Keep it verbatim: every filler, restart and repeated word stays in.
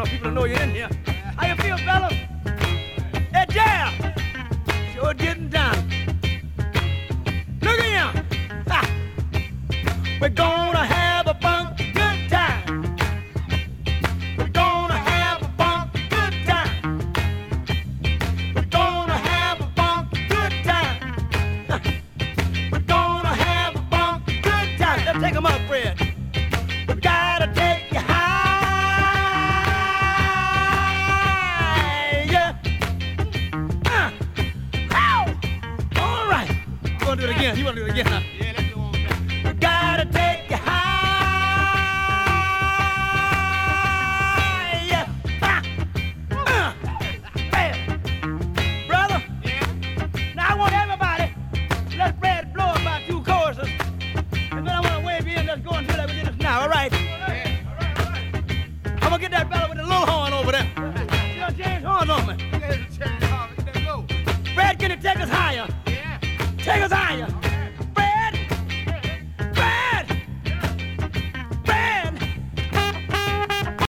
for people to know you're in here. How you feel, fellas? Hey, Jam! Sure getting down. Look at him! Ha. We're gonna have a funky good time. We're gonna have a funky good time. We're gonna have a funky good time. Ha. We're gonna have a funky good time. Let's take 'em up, Fred. We gotta take you higher. Uh. Ow. All right. You wanna do it again? You wanna do it again, huh? Yeah, let's do one more time. We gotta take you higher. Ha. Uh. Hey, brother. Yeah. Now I want everybody. Let Fred blow about two choruses, and then I want to wave you in. Let's go and do that with this now. All right. Yeah. All right, all right. I'm gonna get that fella with the little horn over there. You know, James Horns on me. Yeah, change, uh, let's go. Fred, can you take us higher? Yeah. Take us higher.